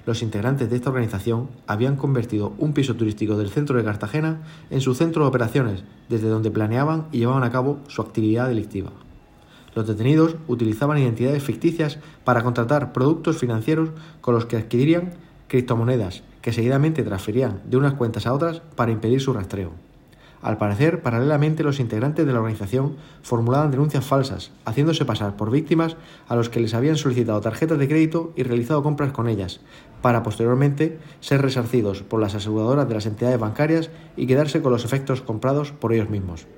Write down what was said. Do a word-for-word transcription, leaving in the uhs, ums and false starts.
Los integrantes de esta organización habían convertido un piso turístico del centro de Cartagena en su centro de operaciones, desde donde planeaban y llevaban a cabo su actividad delictiva. Los detenidos utilizaban identidades ficticias para contratar productos financieros con los que adquirirían criptomonedas, que seguidamente transferían de unas cuentas a otras para impedir su rastreo. Al parecer, paralelamente, los integrantes de la organización formulaban denuncias falsas, haciéndose pasar por víctimas a los que les habían solicitado tarjetas de crédito y realizado compras con ellas, para posteriormente ser resarcidos por las aseguradoras de las entidades bancarias y quedarse con los efectos comprados por ellos mismos.